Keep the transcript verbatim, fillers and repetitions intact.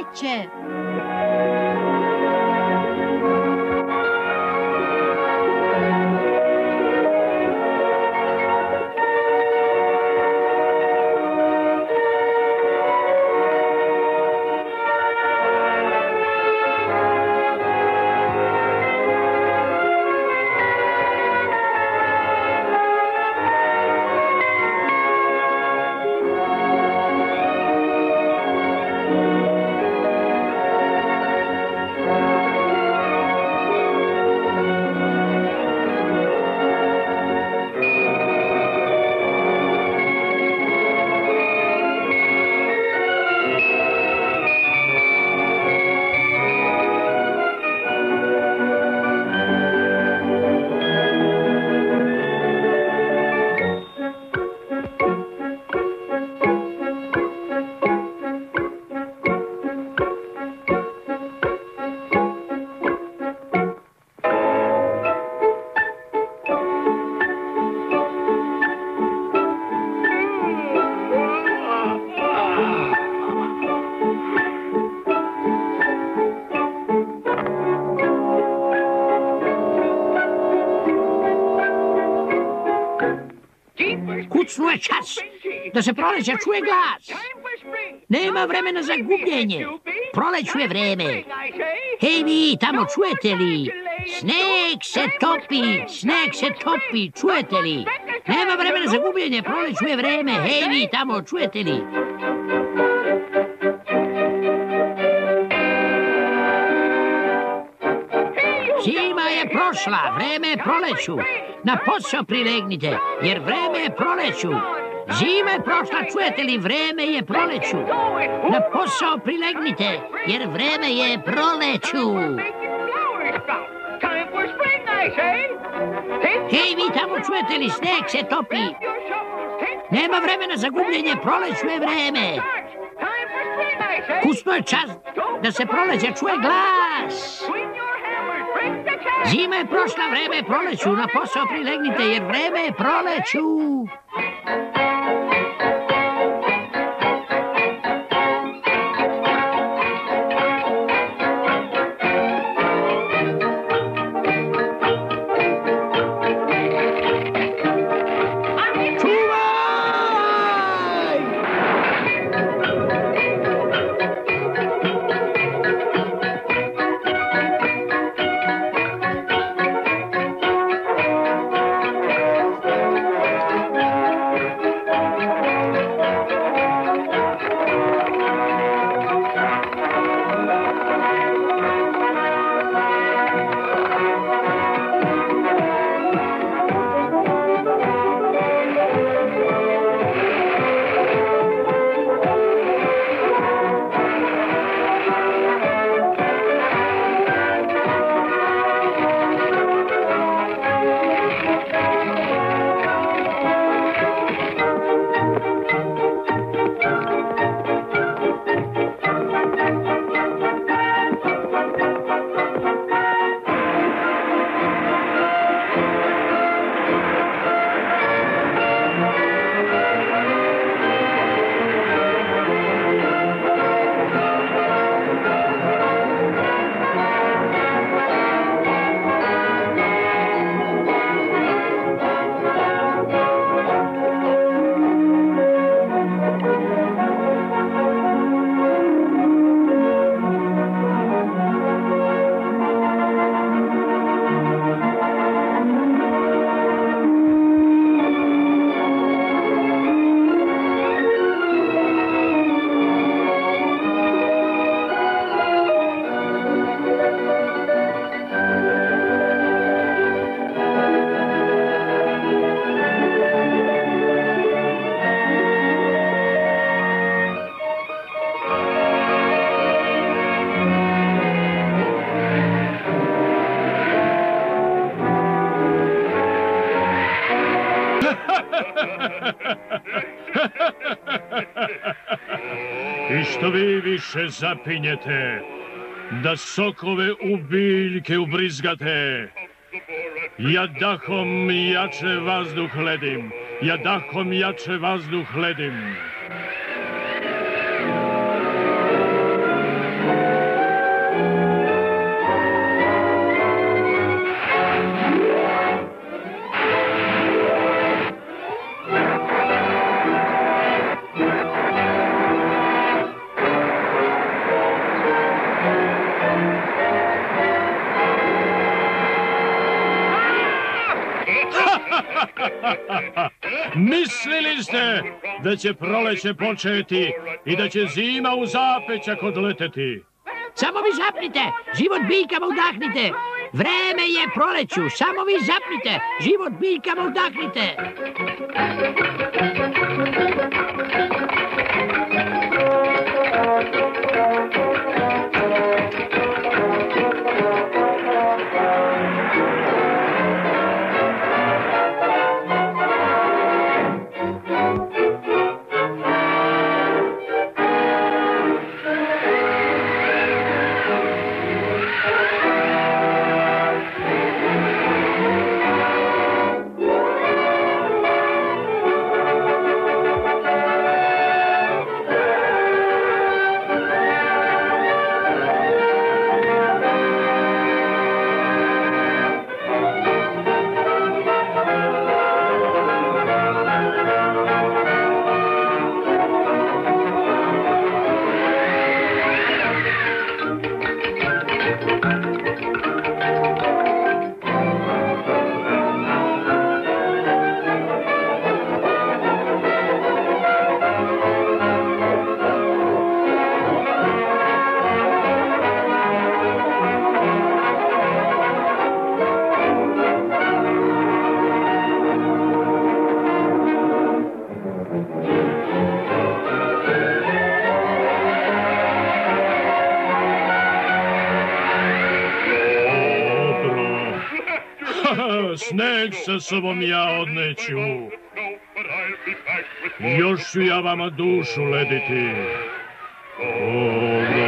sreće. Kucnuo je čas da se proleće čuje glas. Nema vremena za gubljenje. Proleću je vreme. Hej vi, tamo čujete li? Sneg se topi, sneg se topi, čujete li? Nema vremena za gubljenje, proleću je vreme. Hej vi, tamo čujete li? Zima je prošla, vreme je proleću. Na posao prilegnite, jer vreme je proleću. Zima je prošla, čujete li, vreme je proleću. Na posao prilegnite, jer vreme je proleću. Hej, vi tamo čujete li, sneg se topi. Nema vremena za gubljenje, proleću je vreme. Kucnuo je čas da se proleće čuje glas. Zima je prošla, vreme je proleću, na posao prilegnite, jer vreme je proleću. I što vi više zapinjete, da sokove u biljke ubrizgate. Ja dahom jače vazduh ledim, ja dahom jače vazduh ledim. Mislili ste da će proleće početi i da će zima u zapećak odleteti. Samo vi zapnite, život biljkama udahnite. Vreme je proleću, samo vi zapnite, život biljkama udahnite. Sneg sa sobom ja odneću. Još ću ja vama dušu lediti. Dobro.